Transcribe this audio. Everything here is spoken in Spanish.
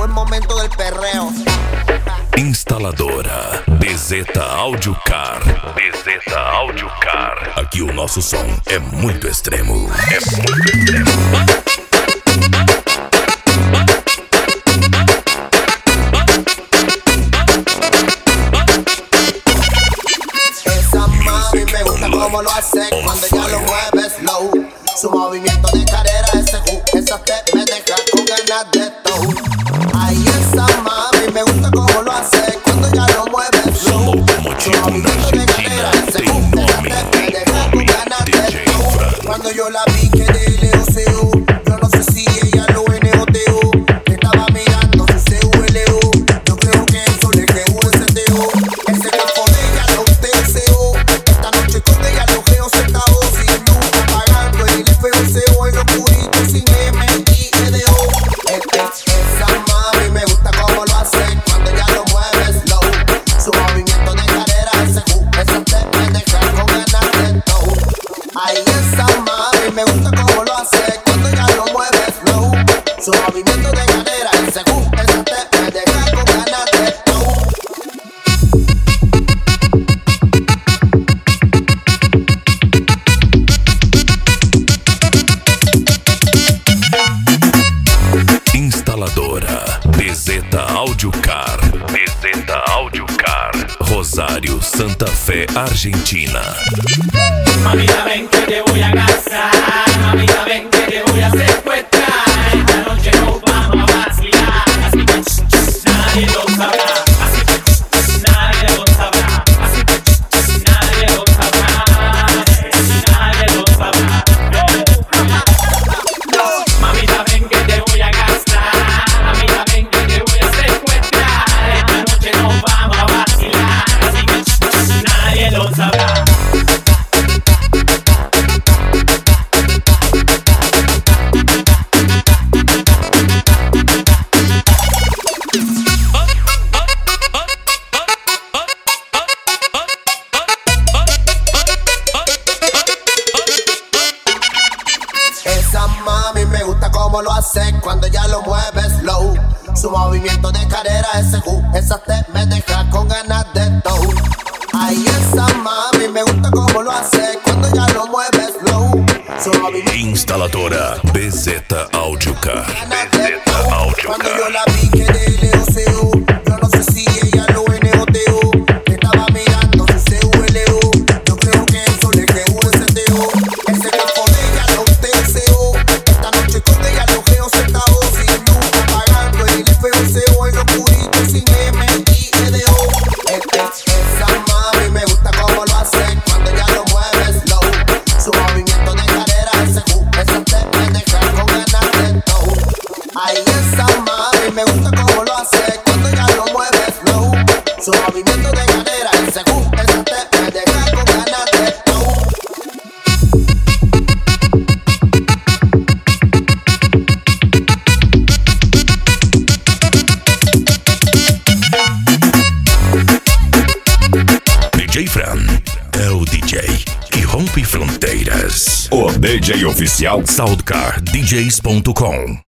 llegó el momento del perreo. Instaladora BZ Audiocar. BZ Audiocar. Aqui o nosso som é muito extremo. É muito extremo. Esa mami me gusta como lo hace cuando ella lo mueve slow. Su movimiento de cadera, ese esa te me deja con ganas de todo. Ay, esa mami me gusta como lo hace cuando ella lo mueve slow. Su movimiento de cadera, ese esa te me deja con ganas de todo. Cuando yo la vi quedé leoseo. Yo no sé si ella lo eneoteó. Estaba mirando su CULO. Yo creo que eso le quedó ese teo. Ese cuerpo de ella lo deseo. Esta noche con ella lo geo sentado sin luz, apagando el FOCO en lo oscurito sin MIEDO. Esa mami me gusta como lo hace cuando ella lo mueve slow. Su movimiento de cadera, esa te me deja con ganas de todo. Ay, esa mami me gusta como lo hace cuando ella lo mueve slow. Su movimiento de cadera, esa te me deja con ganas de todo. Instaladora BZ Audiocar. BZ Audiocar. Rosário, Santa Fé, Argentina. Mamita, ven que te voy a casar. Mamita, ven que te voy a secuestrar. Esta noche nos vamos a vacilar. Así que nadie lo sabrá. Así que nadie lo sabrá. Así que nadie lo sabrá. Nadie lo sabrá. Mamita, ven que te voy a gastar. Mamita, ven que te voy a secuestrar. Esta noche nos vamos a vacilar. Así que nadie lo sabrá. Esa mami me gusta como lo hace cuando ella lo mueve slow. Su movimiento de cadera, esa te me deja con ganas de todo. Ay, esa mami me gusta como lo hace cuando ella lo mueve slow. Su movimiento Instaladora BZ Audiocar. BZ cuando yo Audiocar. la vi quedé leoseo. Yo no sé si ella lo eneoteó. Estaba mirando su CULO. Yo creo que eso le quedó ese teo. Ese cuerpo de ella lo deseo. Esta noche con ella lo geo sentado sin luz, apagando el FOCO en lo oscurito sin MIEDO. Esa mami me gusta como lo hace cuando ella lo mueve slow. Su movimiento de cadera, esa te me deja con ganas de todo. Ay, esa mami me gusta como lo hace cuando ella lo mueve slow. Su movimiento de cadera, esa te me deja con ganas de todo. DJ Fran é o DJ que rompe fronteiras. O DJ oficial Soundcardjs.com